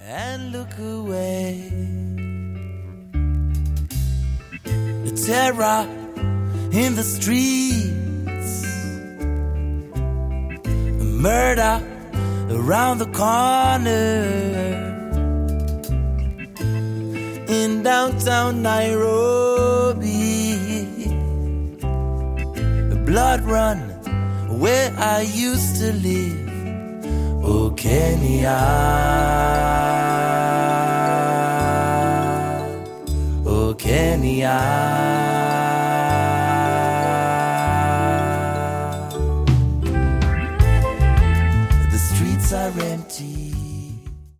and look away. The terror in the streets, a murder around the corner. In downtown Nairobi, a blood run where I used to live. Oh, Kenya, oh, Kenya.